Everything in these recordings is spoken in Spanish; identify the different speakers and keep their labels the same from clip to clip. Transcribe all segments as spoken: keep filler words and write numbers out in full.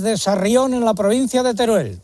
Speaker 1: desde Sarrión, en la provincia de Teruel.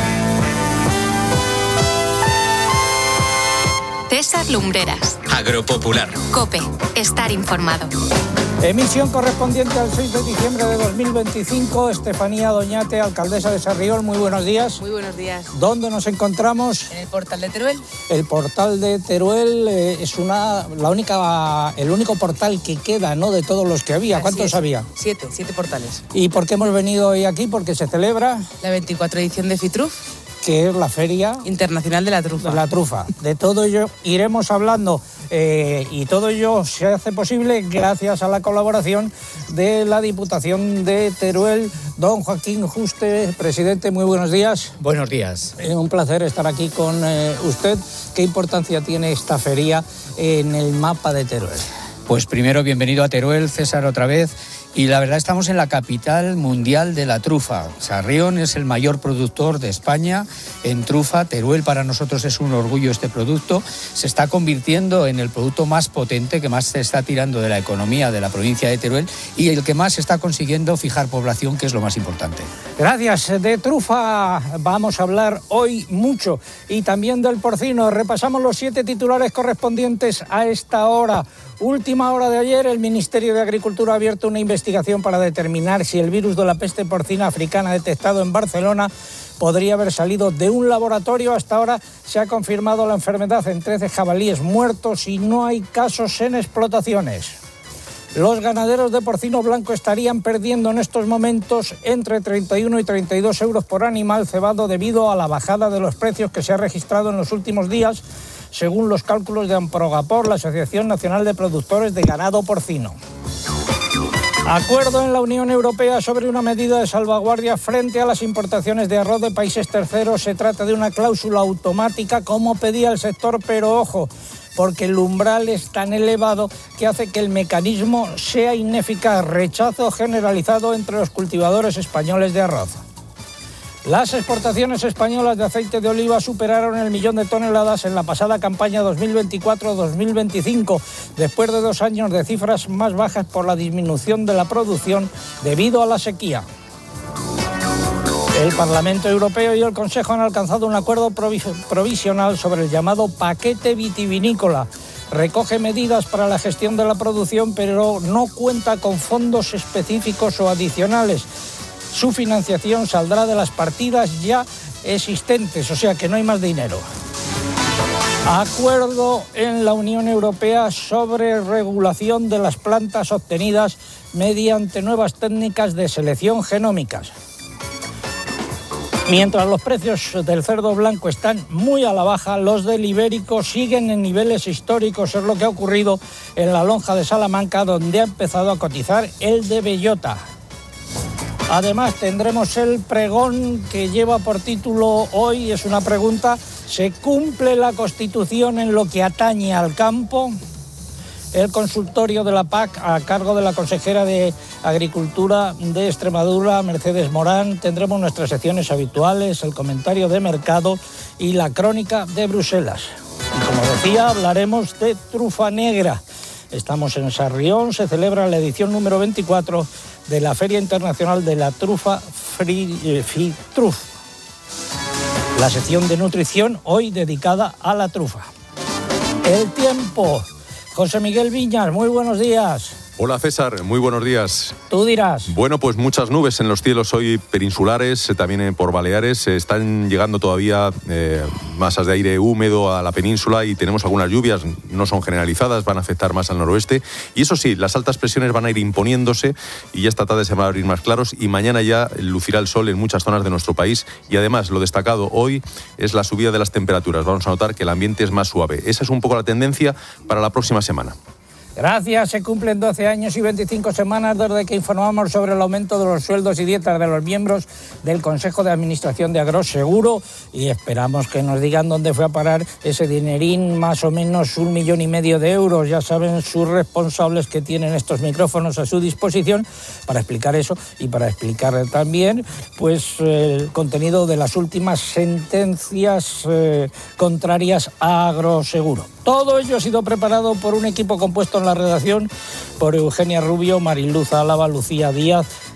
Speaker 2: César Lumbreras.
Speaker 3: Agropopular.
Speaker 2: COPE. Estar informado.
Speaker 1: Emisión correspondiente al seis de diciembre de dos mil veinticinco. Estefanía Doñate, alcaldesa de Sarrión, muy buenos días.
Speaker 4: Muy buenos días.
Speaker 1: ¿Dónde nos encontramos?
Speaker 4: En el portal de Teruel.
Speaker 1: El portal de Teruel eh, es una, la única, el único portal que queda, ¿no?, de todos los que había.
Speaker 4: Así
Speaker 1: ¿Cuántos
Speaker 4: es.
Speaker 1: había?
Speaker 4: Siete, siete portales.
Speaker 1: ¿Y por qué hemos venido hoy aquí? Porque se celebra,
Speaker 4: La veinticuatrava edición de FITRUF,
Speaker 1: que es la Feria
Speaker 4: Internacional de la Trufa.
Speaker 1: de la Trufa. De todo ello iremos hablando eh, y todo ello se hace posible gracias a la colaboración de la Diputación de Teruel. Don Joaquín Juste, presidente, muy buenos días.
Speaker 5: Buenos días.
Speaker 1: Eh, un placer estar aquí con eh, usted. ¿Qué importancia tiene esta feria en el mapa de Teruel?
Speaker 5: Pues primero, bienvenido a Teruel, César, otra vez. Y la verdad, estamos en la capital mundial de la trufa. Sarrión es el mayor productor de España en trufa. Teruel para nosotros es un orgullo este producto. Se está convirtiendo en el producto más potente, que más se está tirando de la economía de la provincia de Teruel y el que más está consiguiendo fijar población, que es lo más importante.
Speaker 1: Gracias. De trufa vamos a hablar hoy mucho y también del porcino. Repasamos los siete titulares correspondientes a esta hora. Última hora de ayer, el Ministerio de Agricultura ha abierto una investigación para determinar si el virus de la peste porcina africana detectado en Barcelona podría haber salido de un laboratorio. Hasta ahora se ha confirmado la enfermedad en trece jabalíes muertos y no hay casos en explotaciones. Los ganaderos de porcino blanco estarían perdiendo en estos momentos entre treinta y uno y treinta y dos euros por animal cebado debido a la bajada de los precios que se ha registrado en los últimos días, según los cálculos de Amprogapor, la Asociación Nacional de Productores de Ganado Porcino. Acuerdo en la Unión Europea sobre una medida de salvaguardia frente a las importaciones de arroz de países terceros. Se trata de una cláusula automática, como pedía el sector, pero ojo, porque el umbral es tan elevado que hace que el mecanismo sea ineficaz. Rechazo generalizado entre los cultivadores españoles de arroz. Las exportaciones españolas de aceite de oliva superaron el millón de toneladas en la pasada campaña dos mil veinticuatro dos mil veinticinco, después de dos años de cifras más bajas por la disminución de la producción debido a la sequía. El Parlamento Europeo y el Consejo han alcanzado un acuerdo provisional sobre el llamado paquete vitivinícola. Recoge medidas para la gestión de la producción, pero no cuenta con fondos específicos o adicionales. Su financiación saldrá de las partidas ya existentes, o sea que no hay más dinero. Acuerdo en la Unión Europea sobre regulación de las plantas obtenidas mediante nuevas técnicas de selección genómicas. Mientras los precios del cerdo blanco están muy a la baja, los del ibérico siguen en niveles históricos. Es lo que ha ocurrido en la lonja de Salamanca, donde ha empezado a cotizar el de bellota. Además, tendremos el pregón que lleva por título hoy, es una pregunta: ¿se cumple la Constitución en lo que atañe al campo? El consultorio de la P A C, a cargo de la consejera de Agricultura de Extremadura, Mercedes Morán. Tendremos nuestras secciones habituales, el comentario de mercado y la crónica de Bruselas. Y como decía, hablaremos de trufa negra. Estamos en Sarrión, se celebra la edición número veinticuatro de la Feria Internacional de la Trufa, FITRUF. La sección de nutrición hoy dedicada a la trufa. El tiempo. José Miguel Viñas, muy buenos días.
Speaker 6: Hola César, muy buenos días.
Speaker 1: Tú dirás.
Speaker 6: Bueno, pues muchas nubes en los cielos hoy peninsulares, también por Baleares. Están llegando todavía eh, masas de aire húmedo a la península y tenemos algunas lluvias, no son generalizadas, van a afectar más al noroeste. Y eso sí, las altas presiones van a ir imponiéndose y ya esta tarde se van a abrir más claros y mañana ya lucirá el sol en muchas zonas de nuestro país. Y además, lo destacado hoy es la subida de las temperaturas. Vamos a notar que el ambiente es más suave. Esa es un poco la tendencia para la próxima semana.
Speaker 1: Gracias. Se cumplen doce años y veinticinco semanas desde que informamos sobre el aumento de los sueldos y dietas de los miembros del Consejo de Administración de Agroseguro y esperamos que nos digan dónde fue a parar ese dinerín, más o menos un millón y medio de euros. Ya saben sus responsables que tienen estos micrófonos a su disposición para explicar eso y para explicar también pues el contenido de las últimas sentencias eh, contrarias a Agroseguro. Todo ello ha sido preparado por un equipo compuesto en la redacción por Eugenia Rubio, Mariluz Álava, Lucía Díaz,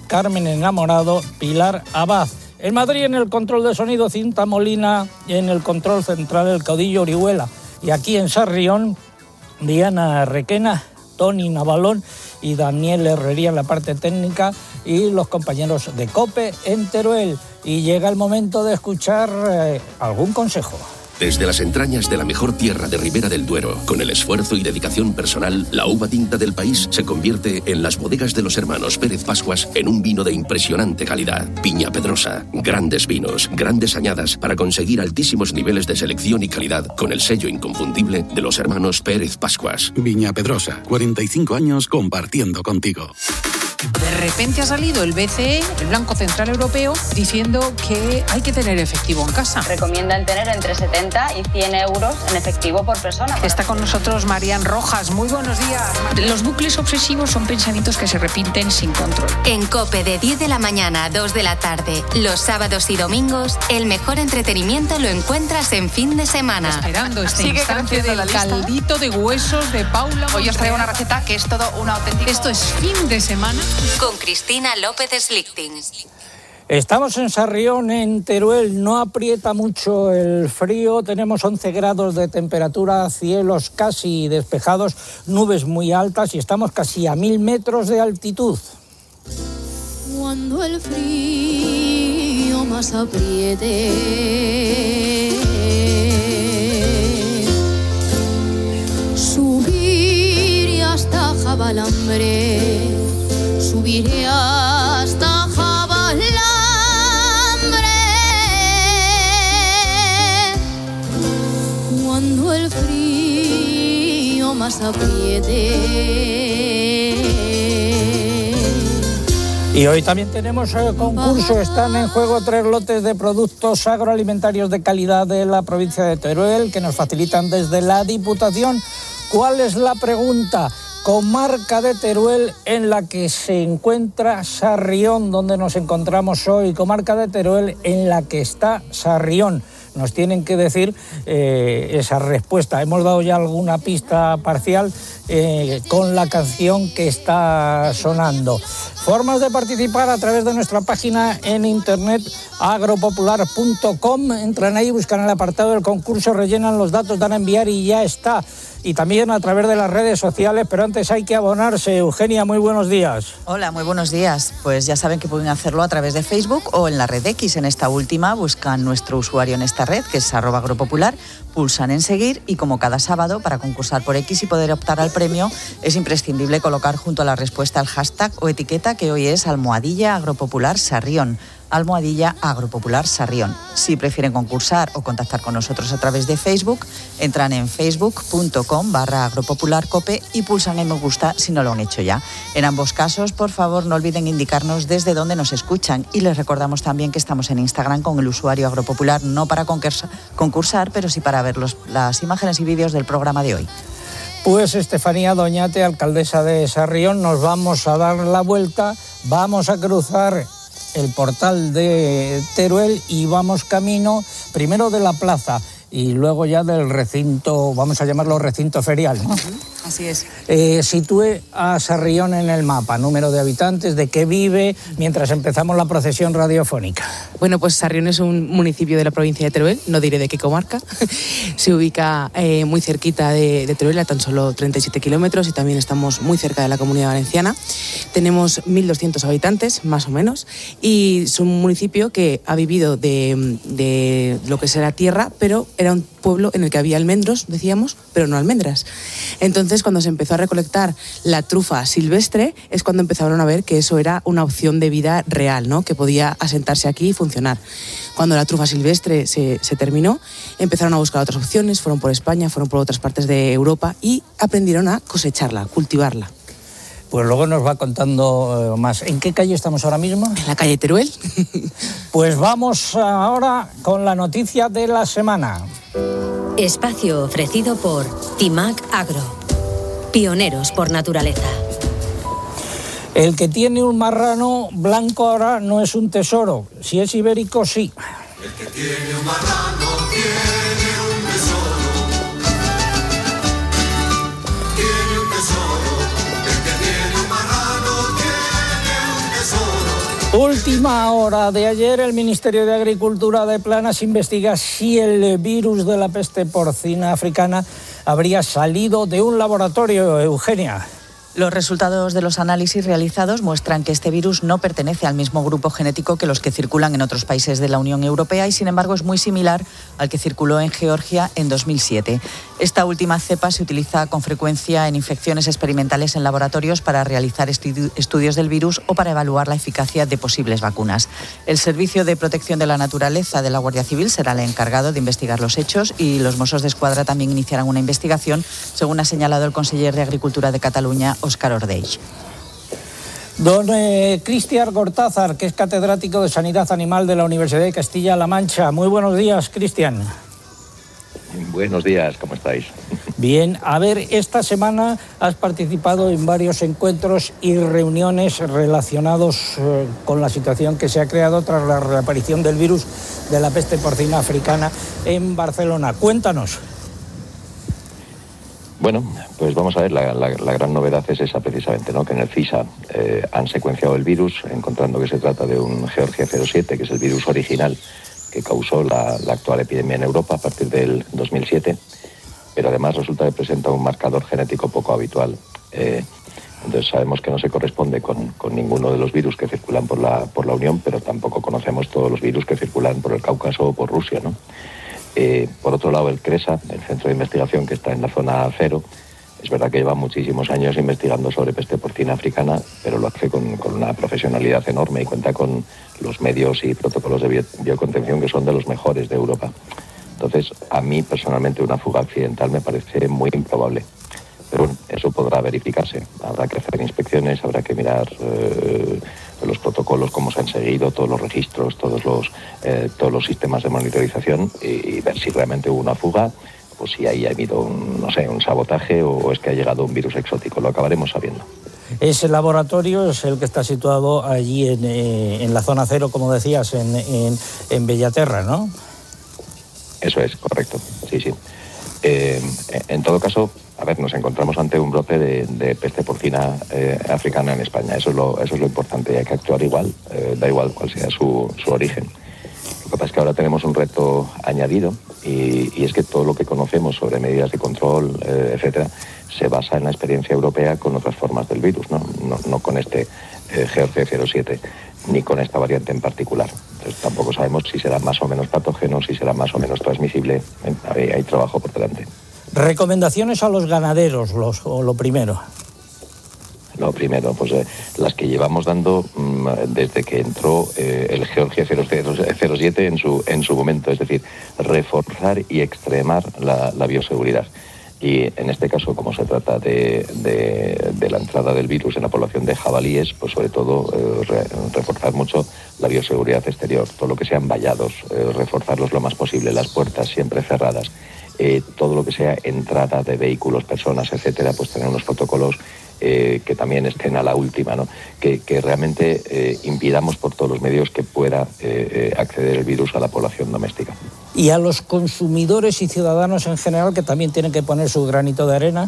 Speaker 1: Carmen Enamorado, Pilar Abad. En Madrid, en el control de sonido, Cinta Molina, en el control central, el caudillo Orihuela. Y aquí en Sarrión, Diana Requena, Tony Navalón y Daniel Herrería en la parte técnica y los compañeros de COPE en Teruel. Y llega el momento de escuchar eh, algún consejo.
Speaker 3: Desde las entrañas de la mejor tierra de Ribera del Duero, con el esfuerzo y dedicación personal, la uva tinta del país se convierte en las bodegas de los hermanos Pérez Pascuas en un vino de impresionante calidad. Viña Pedrosa, grandes vinos, grandes añadas para conseguir altísimos niveles de selección y calidad con el sello inconfundible de los hermanos Pérez Pascuas.
Speaker 7: Viña Pedrosa, cuarenta y cinco años compartiendo contigo.
Speaker 8: De repente ha salido el B C E, el Banco Central Europeo, diciendo que hay que tener efectivo en casa.
Speaker 9: Recomiendan tener entre setenta y cien euros en efectivo por persona.
Speaker 8: Está con nosotros Marian Rojas. Muy buenos días. Los bucles obsesivos son pensamientos que se repiten sin control.
Speaker 2: En COPE, de diez de la mañana a dos de la tarde, los sábados y domingos, el mejor entretenimiento lo encuentras en fin de semana.
Speaker 8: Esperando este
Speaker 9: Sigue
Speaker 8: instante del
Speaker 9: la lista.
Speaker 8: caldito de huesos de Paula.
Speaker 9: Hoy os traigo una receta que es todo un auténtico...
Speaker 8: Esto es fin de semana.
Speaker 2: Con Cristina López Slichting.
Speaker 1: Estamos en Sarrión, en Teruel, no aprieta mucho el frío, tenemos once grados de temperatura, cielos casi despejados, nubes muy altas y estamos casi a mil metros de altitud.
Speaker 10: Cuando el frío más apriete, subiré hasta Jabalambre, subiré hasta Jabalambre. Cuando el frío más apriete.
Speaker 1: Y hoy también tenemos eh, concurso, están en juego tres lotes de productos agroalimentarios de calidad de la provincia de Teruel que nos facilitan desde la Diputación. ¿Cuál es la pregunta? Comarca de Teruel en la que se encuentra Sarrión, donde nos encontramos hoy. Comarca de Teruel en la que está Sarrión. Nos tienen que decir eh, esa respuesta. Hemos dado ya alguna pista parcial eh, con la canción que está sonando. Formas de participar a través de nuestra página en internet agropopular punto com. Entran ahí, buscan el apartado del concurso, rellenan los datos, dan a enviar y ya está. Y también a través de las redes sociales, pero antes hay que abonarse. Eugenia, muy buenos días.
Speaker 11: Hola, muy buenos días. Pues ya saben que pueden hacerlo a través de Facebook o en la red X. En esta última buscan nuestro usuario en esta red, que es arroba agropopular, pulsan en seguir y como cada sábado, para concursar por X y poder optar al premio, es imprescindible colocar junto a la respuesta el hashtag o etiqueta, que hoy es almohadilla agropopular Sarrión. Almohadilla Agropopular Sarrión. Si prefieren concursar o contactar con nosotros a través de Facebook, entran en facebook punto com barra agropopularcope y pulsan en me gusta si no lo han hecho ya. En ambos casos, por favor, no olviden indicarnos desde dónde nos escuchan y les recordamos también que estamos en Instagram con el usuario Agropopular, no para concursar, pero sí para ver los, las imágenes y vídeos del programa de hoy.
Speaker 1: Pues Estefanía Doñate, alcaldesa de Sarrión, nos vamos a dar la vuelta, vamos a cruzar el portal de Teruel y vamos camino primero de la plaza y luego ya del recinto, vamos a llamarlo recinto ferial, ¿no?
Speaker 4: Así es.
Speaker 1: Eh, sitúe a Sarrión en el mapa, número de habitantes, de qué vive, mientras empezamos la procesión radiofónica.
Speaker 4: Bueno, pues Sarrión es un municipio de la provincia de Teruel, no diré de qué comarca. Se ubica eh, muy cerquita de, de Teruel, a tan solo treinta y siete kilómetros, y también estamos muy cerca de la Comunidad Valenciana. Tenemos mil doscientos habitantes, más o menos, y es un municipio que ha vivido de, de lo que será tierra, pero era un pueblo en el que había almendros, decíamos, pero no almendras. Entonces, cuando se empezó a recolectar la trufa silvestre, es cuando empezaron a ver que eso era una opción de vida real, ¿no? Que podía asentarse aquí y funcionar. Cuando la trufa silvestre se, se terminó, empezaron a buscar otras opciones, fueron por España, fueron por otras partes de Europa y aprendieron a cosecharla, cultivarla.
Speaker 1: Pues luego nos va contando más. ¿En qué calle estamos ahora mismo?
Speaker 4: En la calle Teruel.
Speaker 1: Pues vamos ahora con la noticia de la semana.
Speaker 12: Espacio ofrecido por Timac Agro. Pioneros por naturaleza.
Speaker 1: El que tiene un marrano blanco ahora no es un tesoro. Si es ibérico, sí.
Speaker 13: El que tiene un marrano tiene un tesoro. Tiene un tesoro. El que tiene un marrano tiene un tesoro.
Speaker 1: Última hora de ayer, el Ministerio de Agricultura de Planas investiga si el virus de la peste porcina africana habría salido de un laboratorio. Eugenia.
Speaker 11: Los resultados de los análisis realizados muestran que este virus no pertenece al mismo grupo genético que los que circulan en otros países de la Unión Europea y, sin embargo, es muy similar al que circuló en Georgia en dos mil siete. Esta última cepa se utiliza con frecuencia en infecciones experimentales en laboratorios para realizar estu- estudios del virus o para evaluar la eficacia de posibles vacunas. El Servicio de Protección de la Naturaleza de la Guardia Civil será el encargado de investigar los hechos y los Mossos d'Esquadra también iniciarán una investigación, según ha señalado el conseller de Agricultura de Cataluña, Óscar Ordeix.
Speaker 1: Don eh, Cristian Gortázar, que es catedrático de Sanidad Animal de la Universidad de Castilla-La Mancha. Muy buenos días, Cristian.
Speaker 14: Buenos días, ¿cómo estáis?
Speaker 1: Bien, a ver, esta semana has participado en varios encuentros y reuniones relacionados eh, con la situación que se ha creado tras la reaparición del virus de la peste porcina africana en Barcelona. Cuéntanos.
Speaker 14: Bueno, pues vamos a ver, la, la, la gran novedad es esa precisamente, ¿no? Que en el CISA eh, han secuenciado el virus, encontrando que se trata de un Georgia cero siete, que es el virus original que causó la, la actual epidemia en Europa a partir del dos mil siete, pero además resulta que presenta un marcador genético poco habitual. Eh, entonces sabemos que no se corresponde con, con ninguno de los virus que circulan por la, por la Unión, pero tampoco conocemos todos los virus que circulan por el Cáucaso o por Rusia, ¿no? Eh, por otro lado, el CRESA, el centro de investigación que está en la zona cero, es verdad que lleva muchísimos años investigando sobre peste porcina africana, pero lo hace con, con una profesionalidad enorme y cuenta con los medios y protocolos de bio, biocontención que son de los mejores de Europa. Entonces, a mí personalmente una fuga accidental me parece muy improbable. Pero bueno, eso podrá verificarse. Habrá que hacer inspecciones, habrá que mirar eh, los protocolos, cómo se han seguido, todos los registros, todos los, eh, todos los sistemas de monitorización y, y ver si realmente hubo una fuga o si ahí ha habido un, no sé, un sabotaje o es que ha llegado un virus exótico. Lo acabaremos sabiendo.
Speaker 1: Ese laboratorio es el que está situado allí en, eh, en la zona cero, como decías, en, en, en Bellaterra, ¿no?
Speaker 14: Eso es, correcto, sí, sí. Eh, en todo caso, a ver, nos encontramos ante un brote de, de peste porcina eh, africana en España. Eso es lo, eso es lo importante y hay que actuar igual, eh, da igual cuál sea su, su origen. Lo que pasa es que ahora tenemos un reto añadido y, y es que todo lo que conocemos sobre medidas de control, eh, etcétera, se basa en la experiencia europea con otras formas del virus, no, no, no con este eh, Georgia cero siete ni con esta variante en particular. Entonces tampoco sabemos si será más o menos patógeno, si será más o menos transmisible. Hay, hay trabajo por delante.
Speaker 1: Recomendaciones a los ganaderos, los, o lo primero.
Speaker 14: Lo primero, pues eh, las que llevamos dando mmm, desde que entró eh, el Georgia cero siete en su, en su momento, es decir, reforzar y extremar la, la bioseguridad. Y en este caso, como se trata de, de, de la entrada del virus en la población de jabalíes, pues sobre todo eh, re, reforzar mucho la bioseguridad exterior, todo lo que sean vallados, eh, reforzarlos lo más posible, las puertas siempre cerradas, eh, todo lo que sea entrada de vehículos, personas, etcétera, pues tener unos protocolos eh, que también estén a la última, ¿no? Que, que realmente eh, impidamos por todos los medios que pueda eh, eh, acceder el virus a la población doméstica.
Speaker 1: ¿Y a los consumidores y ciudadanos en general que también tienen que poner su granito de arena?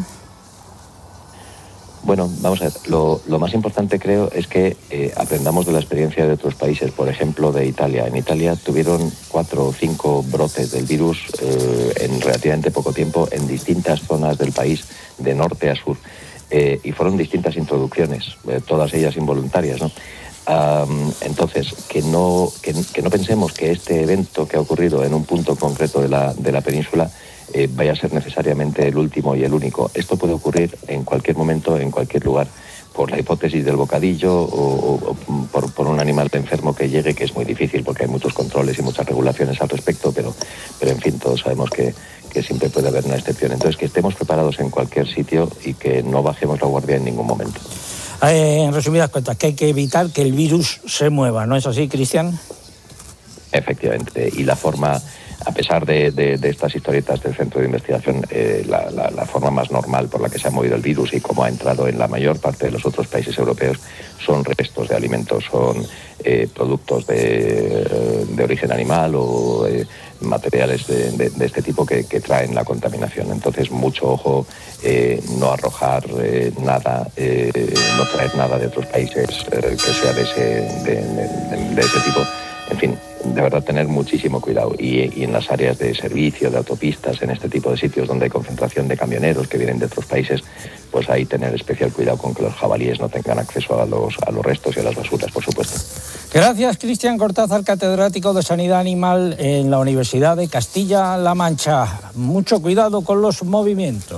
Speaker 14: Bueno, vamos a ver, lo, lo más importante creo es que eh, aprendamos de la experiencia de otros países, por ejemplo de Italia. En Italia tuvieron cuatro o cinco brotes del virus eh, en relativamente poco tiempo en distintas zonas del país, de norte a sur, eh, y fueron distintas introducciones, eh, todas ellas involuntarias, ¿no? Um, entonces, que no, que, que no pensemos que este evento que ha ocurrido en un punto concreto de la, de la península eh, vaya a ser necesariamente el último y el único. Esto puede ocurrir en cualquier momento, en cualquier lugar, por la hipótesis del bocadillo o, o, o por, por un animal enfermo que llegue, que es muy difícil porque hay muchos controles y muchas regulaciones al respecto, pero, pero en fin, todos sabemos que, que siempre puede haber una excepción. Entonces, que estemos preparados en cualquier sitio y que no bajemos la guardia en ningún momento.
Speaker 1: Eh, en resumidas cuentas, que hay que evitar que el virus se mueva, ¿no es así, Cristian?
Speaker 14: Efectivamente, y la forma, a pesar de, de, de estas historietas del centro de investigación, eh, la, la, la forma más normal por la que se ha movido el virus y cómo ha entrado en la mayor parte de los otros países europeos son restos de alimentos, son eh, productos de, de origen animal o eh, materiales de, de, de este tipo que, que traen la contaminación. Entonces, mucho ojo, eh, no arrojar eh, nada, eh, no traer nada de otros países eh, que sea de ese, de, de, de ese tipo. En fin, de verdad tener muchísimo cuidado. Y, y en las áreas de servicio, de autopistas, en este tipo de sitios donde hay concentración de camioneros que vienen de otros países, pues ahí tener especial cuidado con que los jabalíes no tengan acceso a los, a los restos y a las basuras, por supuesto.
Speaker 1: Gracias, Cristian Cortázar, catedrático de Sanidad Animal en la Universidad de Castilla-La Mancha. Mucho cuidado con los movimientos.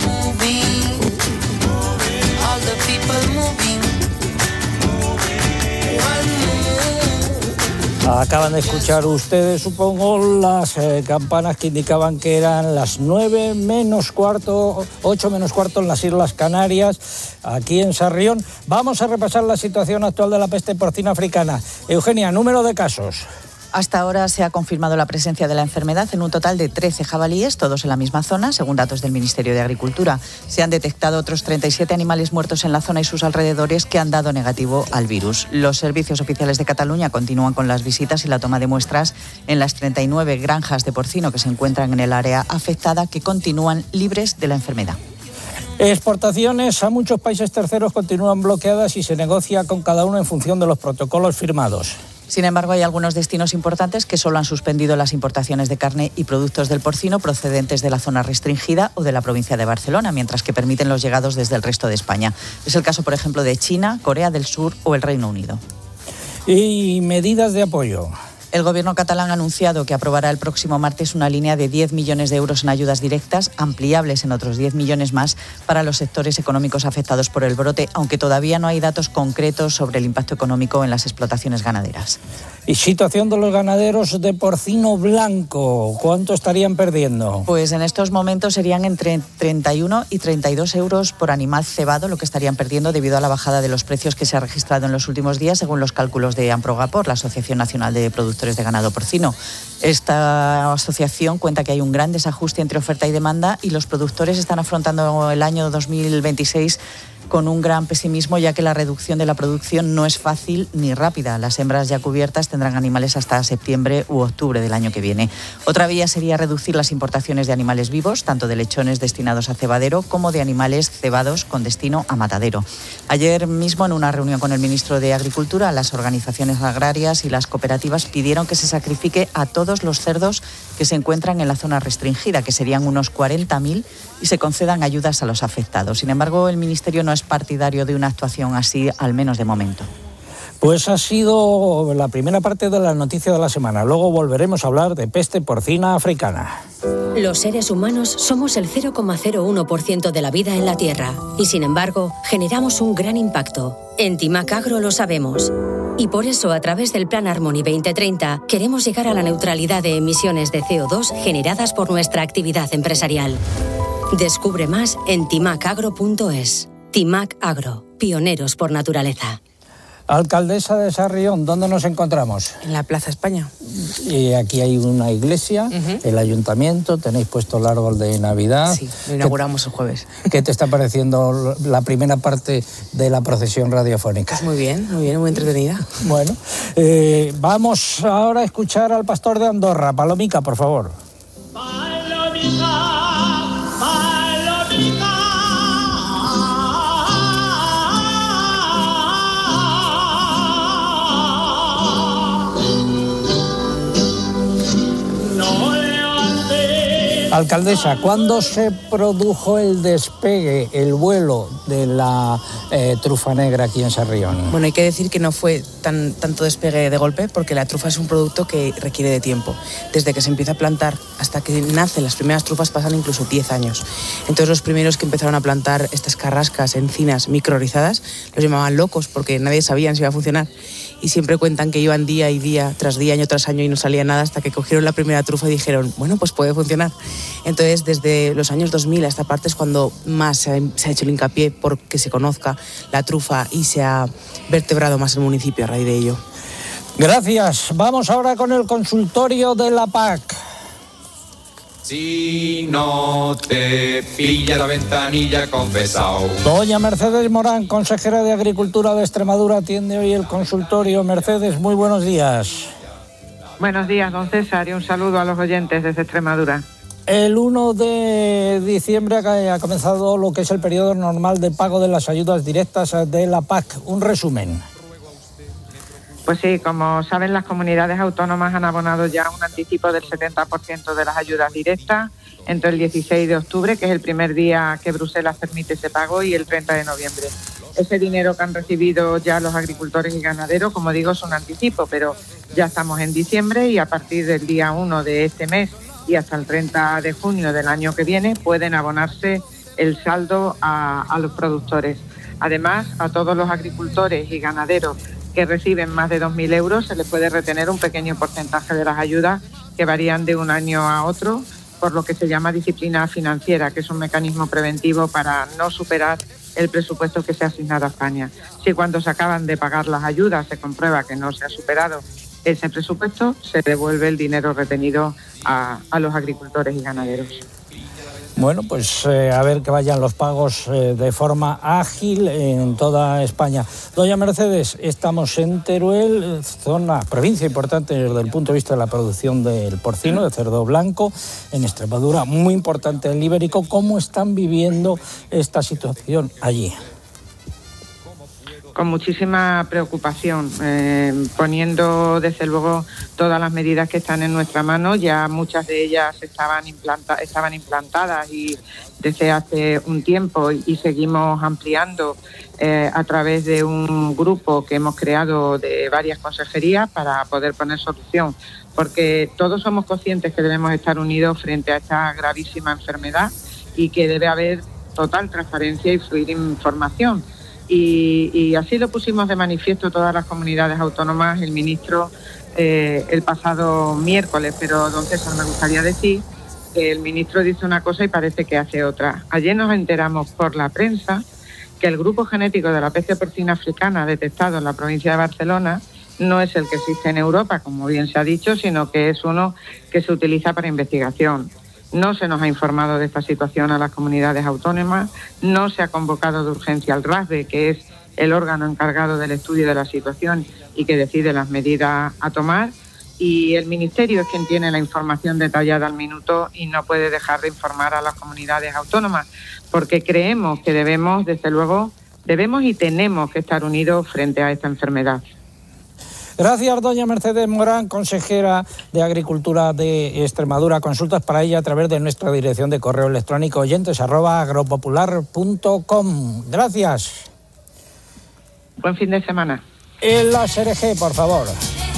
Speaker 1: Acaban de escuchar ustedes, supongo, las eh, campanas que indicaban que eran las nueve menos cuarto, ocho menos cuarto en las Islas Canarias, aquí en Sarrión. Vamos a repasar la situación actual de la peste porcina africana. Eugenia, número de casos.
Speaker 11: Hasta ahora se ha confirmado la presencia de la enfermedad en un total de trece jabalíes, todos en la misma zona, según datos del Ministerio de Agricultura. Se han detectado otros treinta y siete animales muertos en la zona y sus alrededores que han dado negativo al virus. Los servicios oficiales de Cataluña continúan con las visitas y la toma de muestras en las treinta y nueve granjas de porcino que se encuentran en el área afectada, que continúan libres de la enfermedad.
Speaker 1: Exportaciones a muchos países terceros continúan bloqueadas y se negocia con cada uno en función de los protocolos firmados.
Speaker 11: Sin embargo, hay algunos destinos importantes que solo han suspendido las importaciones de carne y productos del porcino procedentes de la zona restringida o de la provincia de Barcelona, mientras que permiten los llegados desde el resto de España. Es el caso, por ejemplo, de China, Corea del Sur o el Reino Unido.
Speaker 1: Y medidas de apoyo.
Speaker 11: El Gobierno catalán ha anunciado que aprobará el próximo martes una línea de diez millones de euros en ayudas directas, ampliables en otros diez millones más para los sectores económicos afectados por el brote, aunque todavía no hay datos concretos sobre el impacto económico en las explotaciones ganaderas.
Speaker 1: Y situación de los ganaderos de porcino blanco, ¿cuánto estarían perdiendo?
Speaker 11: Pues en estos momentos serían entre treinta y uno y treinta y dos euros por animal cebado lo que estarían perdiendo debido a la bajada de los precios que se ha registrado en los últimos días, según los cálculos de Amprogapor, la Asociación Nacional de Productores de Ganado Porcino. Esta asociación cuenta que hay un gran desajuste entre oferta y demanda y los productores están afrontando el año dos mil veintiséis con un gran pesimismo, ya que la reducción de la producción no es fácil ni rápida. Las hembras ya cubiertas tendrán animales hasta septiembre u octubre del año que viene. Otra vía sería reducir las importaciones de animales vivos, tanto de lechones destinados a cebadero como de animales cebados con destino a matadero. Ayer mismo, en una reunión con el ministro de Agricultura, las organizaciones agrarias y las cooperativas pidieron que se sacrifique a todos los cerdos que se encuentran en la zona restringida, que serían unos cuarenta mil, y se concedan ayudas a los afectados. Sin embargo, el Ministerio no es partidario de una actuación así, al menos de momento.
Speaker 1: Pues ha sido la primera parte de la noticia de la semana. Luego volveremos a hablar de peste porcina africana.
Speaker 12: Los seres humanos somos el cero coma cero uno por ciento de la vida en la Tierra y, sin embargo, generamos un gran impacto. En Timac Agro lo sabemos. Y por eso, a través del Plan Harmony veinte treinta, queremos llegar a la neutralidad de emisiones de C O dos generadas por nuestra actividad empresarial. Descubre más en timac agro punto es. Timac Agro, pioneros por naturaleza.
Speaker 1: Alcaldesa de Sarrión, ¿dónde nos encontramos?
Speaker 4: En la Plaza España.
Speaker 1: Y aquí hay una iglesia, uh-huh. El ayuntamiento, tenéis puesto el árbol de Navidad.
Speaker 4: Sí, lo inauguramos el jueves.
Speaker 1: ¿Qué te está pareciendo la primera parte de la procesión radiofónica?
Speaker 4: Muy bien, muy bien, muy entretenida.
Speaker 1: Bueno, eh, vamos ahora a escuchar al pastor de Andorra. Palomica, por favor. Palomica, palomica. Alcaldesa, ¿cuándo se produjo el despegue, el vuelo de la eh, trufa negra aquí en Sarrión?
Speaker 4: Bueno, hay que decir que no fue tan, tanto despegue de golpe, porque la trufa es un producto que requiere de tiempo. Desde que se empieza a plantar hasta que nacen las primeras trufas pasan incluso diez años. Entonces los primeros que empezaron a plantar estas carrascas, encinas microrizadas, los llamaban locos porque nadie sabía si iba a funcionar. Y siempre cuentan que iban día y día, tras día, año tras año y no salía nada hasta que cogieron la primera trufa y dijeron, bueno, pues puede funcionar. Entonces, desde los años dos mil a esta parte es cuando más se ha, se ha hecho el hincapié por que se conozca la trufa y se ha vertebrado más el municipio a raíz de ello.
Speaker 1: Gracias. Vamos ahora con el consultorio de la P A C.
Speaker 15: Si no te pilla la ventanilla, confesao.
Speaker 1: Doña Mercedes Morán, consejera de Agricultura de Extremadura, atiende hoy el consultorio. Mercedes, muy buenos días.
Speaker 16: Buenos días, don César, y un saludo a los oyentes desde Extremadura.
Speaker 1: El uno de diciembre ha comenzado lo que es el periodo normal de pago de las ayudas directas de la P A C. Un resumen.
Speaker 16: Pues sí, como saben, las comunidades autónomas han abonado ya un anticipo del setenta por ciento de las ayudas directas entre el dieciséis de octubre, que es el primer día que Bruselas permite ese pago, y el treinta de noviembre. Ese dinero que han recibido ya los agricultores y ganaderos, como digo, es un anticipo, pero ya estamos en diciembre y a partir del día uno de este mes y hasta el treinta de junio del año que viene pueden abonarse el saldo a, a los productores. Además, a todos los agricultores y ganaderos que reciben más de dos mil euros se les puede retener un pequeño porcentaje de las ayudas que varían de un año a otro, por lo que se llama disciplina financiera, que es un mecanismo preventivo para no superar el presupuesto que se ha asignado a España. Si cuando se acaban de pagar las ayudas se comprueba que no se ha superado ese presupuesto, se devuelve el dinero retenido a, a los agricultores y ganaderos.
Speaker 1: Bueno, pues eh, a ver que vayan los pagos eh, de forma ágil en toda España. Doña Mercedes, estamos en Teruel, zona, provincia importante desde el punto de vista de la producción del porcino, de cerdo blanco, en Extremadura, muy importante el ibérico. ¿Cómo están viviendo esta situación allí?
Speaker 16: Con muchísima preocupación, eh, poniendo desde luego todas las medidas que están en nuestra mano. Ya muchas de ellas estaban, implanta, estaban implantadas y desde hace un tiempo y, y seguimos ampliando eh, a través de un grupo que hemos creado de varias consejerías para poder poner solución, porque todos somos conscientes que debemos estar unidos frente a esta gravísima enfermedad y que debe haber total transparencia y fluir información. Y, y así lo pusimos de manifiesto todas las comunidades autónomas, el ministro, eh, el pasado miércoles. Pero, don César, me gustaría decir que el ministro dice una cosa y parece que hace otra. Ayer nos enteramos por la prensa que el grupo genético de la peste porcina africana detectado en la provincia de Barcelona no es el que existe en Europa, como bien se ha dicho, sino que es uno que se utiliza para investigación. No se nos ha informado de esta situación a las comunidades autónomas, no se ha convocado de urgencia al RASBE, que es el órgano encargado del estudio de la situación y que decide las medidas a tomar, y el Ministerio es quien tiene la información detallada al minuto y no puede dejar de informar a las comunidades autónomas, porque creemos que debemos, desde luego, debemos y tenemos que estar unidos frente a esta enfermedad.
Speaker 1: Gracias, doña Mercedes Morán, consejera de Agricultura de Extremadura. Consultas para ella a través de nuestra dirección de correo electrónico oyentes arroba agropopular punto com. Gracias.
Speaker 16: Buen fin de semana.
Speaker 1: En la S R G, por favor.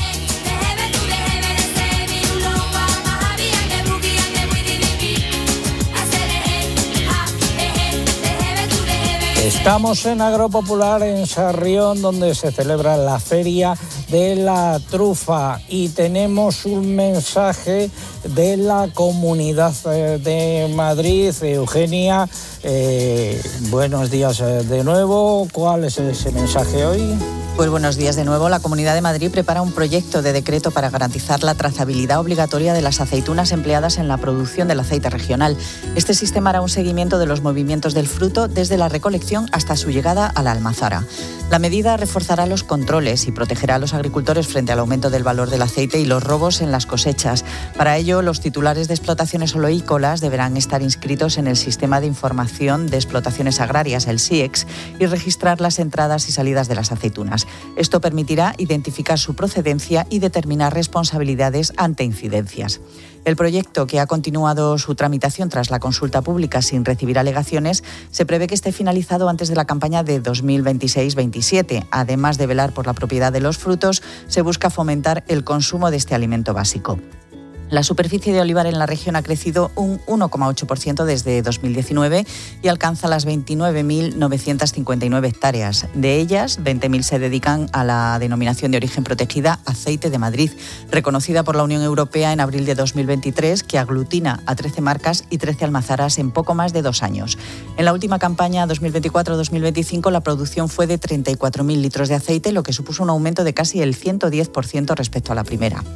Speaker 1: Estamos en Agropopular, en Sarrión, donde se celebra la Feria de la Trufa, y tenemos un mensaje de la Comunidad de Madrid. Eugenia, eh, buenos días de nuevo. ¿Cuál es ese mensaje hoy?
Speaker 11: Pues buenos días de nuevo. La Comunidad de Madrid prepara un proyecto de decreto para garantizar la trazabilidad obligatoria de las aceitunas empleadas en la producción del aceite regional. Este sistema hará un seguimiento de los movimientos del fruto desde la recolección hasta su llegada a la almazara. La medida reforzará los controles y protegerá a los agricultores frente al aumento del valor del aceite y los robos en las cosechas. Para ello, los titulares de explotaciones oleícolas deberán estar inscritos en el Sistema de Información de Explotaciones Agrarias, el S I E X, y registrar las entradas y salidas de las aceitunas. Esto permitirá identificar su procedencia y determinar responsabilidades ante incidencias. El proyecto, que ha continuado su tramitación tras la consulta pública sin recibir alegaciones, se prevé que esté finalizado antes de la campaña de dos mil veintiséis veintisiete. Además de velar por la propiedad de los frutos, se busca fomentar el consumo de este alimento básico. La superficie de olivar en la región ha crecido un uno coma ocho por ciento desde dos mil diecinueve y alcanza las veintinueve mil novecientas cincuenta y nueve hectáreas. De ellas, veinte mil se dedican a la denominación de origen protegida Aceite de Madrid, reconocida por la Unión Europea en abril de dos mil veintitrés, que aglutina a trece marcas y trece almazaras en poco más de dos años. En la última campaña dos mil veinticuatro dos mil veinticinco, la producción fue de treinta y cuatro mil litros de aceite, lo que supuso un aumento de casi el ciento diez por ciento respecto a la primera.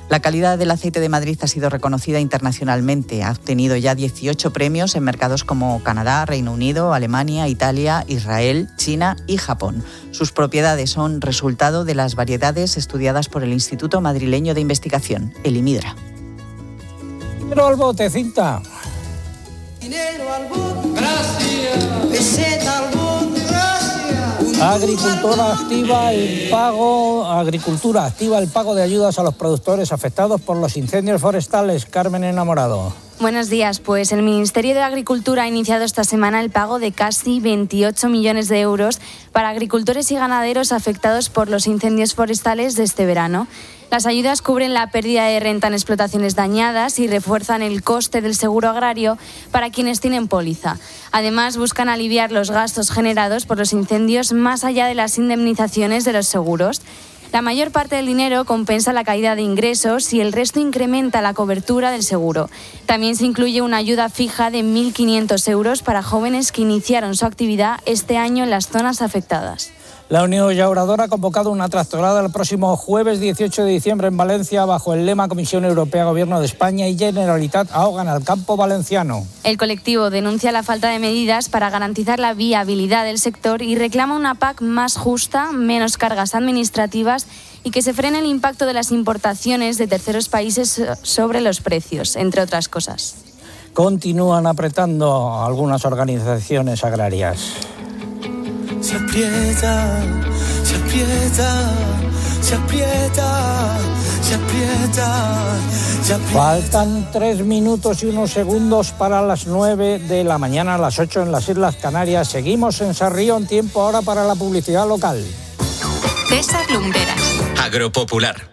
Speaker 11: La calidad del aceite de Madrid ha sido reconocida internacionalmente. Ha obtenido ya dieciocho premios en mercados como Canadá, Reino Unido, Alemania, Italia, Israel, China y Japón. Sus propiedades son resultado de las variedades estudiadas por el Instituto Madrileño de Investigación, el IMIDRA.
Speaker 1: Dinero al bote, Cinta.
Speaker 13: Dinero al bote, gracias. Peseta al bote, gracias.
Speaker 1: Agricultura activa el pago, Agricultura activa el pago de ayudas a los productores afectados por los incendios forestales. Carmen Enamorado.
Speaker 17: Buenos días. Pues el Ministerio de Agricultura ha iniciado esta semana el pago de casi veintiocho millones de euros para agricultores y ganaderos afectados por los incendios forestales de este verano. Las ayudas cubren la pérdida de renta en explotaciones dañadas y refuerzan el coste del seguro agrario para quienes tienen póliza. Además, buscan aliviar los gastos generados por los incendios más allá de las indemnizaciones de los seguros. La mayor parte del dinero compensa la caída de ingresos y el resto incrementa la cobertura del seguro. También se incluye una ayuda fija de mil quinientos euros para jóvenes que iniciaron su actividad este año en las zonas afectadas.
Speaker 1: La Unión Llauradora ha convocado una tractorada el próximo jueves dieciocho de diciembre en Valencia bajo el lema Comisión Europea, Gobierno de España y Generalitat ahogan al campo valenciano.
Speaker 17: El colectivo denuncia la falta de medidas para garantizar la viabilidad del sector y reclama una P A C más justa, menos cargas administrativas y que se frene el impacto de las importaciones de terceros países sobre los precios, entre otras cosas.
Speaker 1: Continúan apretando algunas organizaciones agrarias.
Speaker 13: Se aprieta, se aprieta, se aprieta, se aprieta, se aprieta.
Speaker 1: Faltan tres minutos y unos segundos para las nueve de la mañana, a las ocho en las Islas Canarias. Seguimos en Sarrión, tiempo ahora para la publicidad local.
Speaker 2: César Lumberas.
Speaker 18: Agropopular.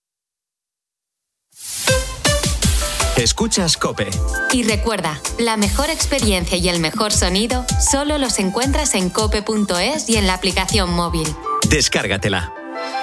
Speaker 18: Escuchas COPE.
Speaker 2: Y recuerda, la mejor experiencia y el mejor sonido solo los encuentras en cope punto es y en la aplicación móvil.
Speaker 18: Descárgatela.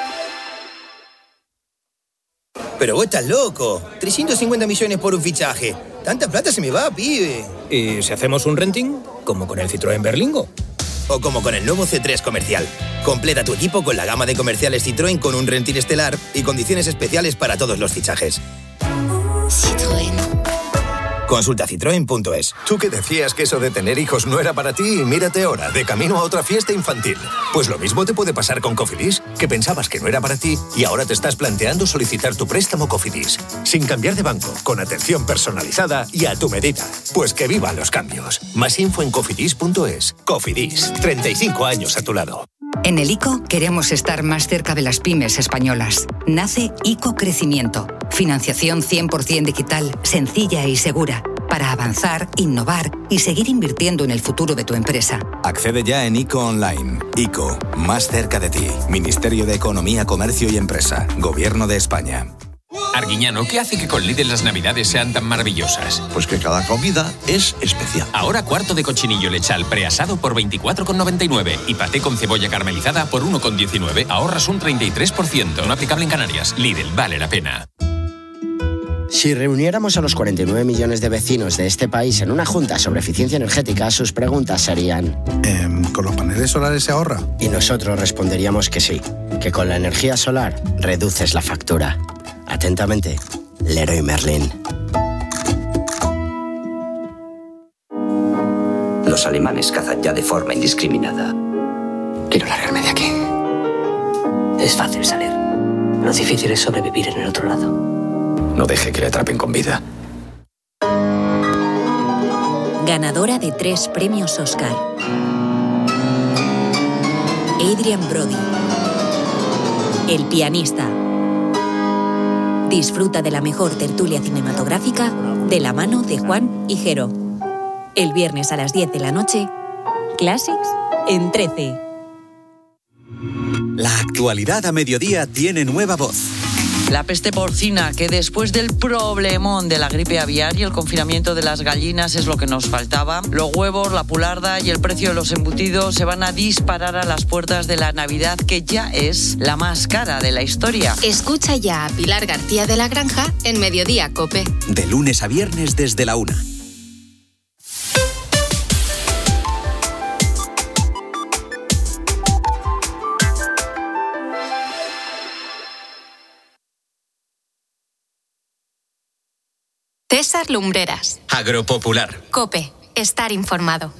Speaker 19: Pero vos estás loco. trescientos cincuenta millones por un fichaje. Tanta plata se me va, pibe.
Speaker 20: ¿Y si hacemos un renting? Como con el Citroën Berlingo.
Speaker 19: O como con el nuevo C tres Comercial. Completa tu equipo con la gama de comerciales Citroën con un renting estelar y condiciones especiales para todos los fichajes.
Speaker 2: Citroën.
Speaker 19: Consulta citroen punto es.
Speaker 21: Tú que decías que eso de tener hijos no era para ti y mírate ahora, de camino a otra fiesta infantil. Pues lo mismo te puede pasar con Cofidis, que pensabas que no era para ti y ahora te estás planteando solicitar tu préstamo Cofidis. Sin cambiar de banco, con atención personalizada y a tu medida. Pues que vivan los cambios. Más info en cofidis punto es. Cofidis, treinta y cinco años a tu lado.
Speaker 22: En el ICO queremos estar más cerca de las pymes españolas. Nace ICO Crecimiento. Financiación cien por ciento digital, sencilla y segura, para avanzar, innovar y seguir invirtiendo en el futuro de tu empresa.
Speaker 23: Accede ya en ICO Online. ICO, más cerca de ti. Ministerio de Economía, Comercio y Empresa. Gobierno de España.
Speaker 24: Arguiñano, ¿qué hace que con Lidl las navidades sean tan maravillosas?
Speaker 25: Pues que cada comida es especial.
Speaker 24: Ahora cuarto de cochinillo lechal preasado por veinticuatro con noventa y nueve y paté con cebolla caramelizada por uno con diecinueve. Ahorras un treinta y tres por ciento. No aplicable en Canarias. Lidl, vale la pena.
Speaker 26: Si reuniéramos a los cuarenta y nueve millones de vecinos de este país en una junta sobre eficiencia energética, sus preguntas serían...
Speaker 27: Eh, ¿Con los paneles solares se ahorra?
Speaker 26: Y nosotros responderíamos que sí, que con la energía solar reduces la factura. Atentamente, Leroy Merlin.
Speaker 28: Los alemanes cazan ya de forma indiscriminada. Quiero largarme de aquí. Es fácil salir. Lo difícil es sobrevivir en el otro lado. No deje que le atrapen con vida.
Speaker 12: Ganadora de tres premios Oscar. Adrien Brody. El pianista. Disfruta de la mejor tertulia cinematográfica de la mano de Juan Higuero. El viernes a las diez de la noche, Classics en trece.
Speaker 29: La actualidad a mediodía tiene nueva voz.
Speaker 30: La peste porcina, que después del problemón de la gripe aviar y el confinamiento de las gallinas es lo que nos faltaba. Los huevos, la pularda y el precio de los embutidos se van a disparar a las puertas de la Navidad, que ya es la más cara de la historia.
Speaker 2: Escucha ya a Pilar García de la Granja en Mediodía COPE.
Speaker 29: De lunes a viernes desde la una.
Speaker 2: César Lumbreras.
Speaker 18: Agropopular.
Speaker 2: COPE. Estar informado.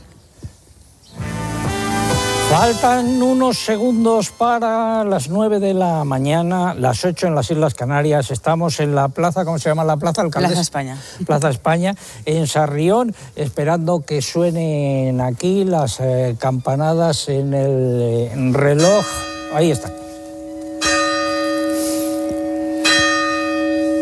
Speaker 1: Faltan unos segundos para las nueve de la mañana, las ocho en las Islas Canarias. Estamos en la plaza, ¿cómo se llama la plaza? Alcaldesa?
Speaker 11: Plaza España.
Speaker 1: Plaza España, en Sarrión, esperando que suenen aquí las eh, campanadas en el eh, reloj. Ahí está.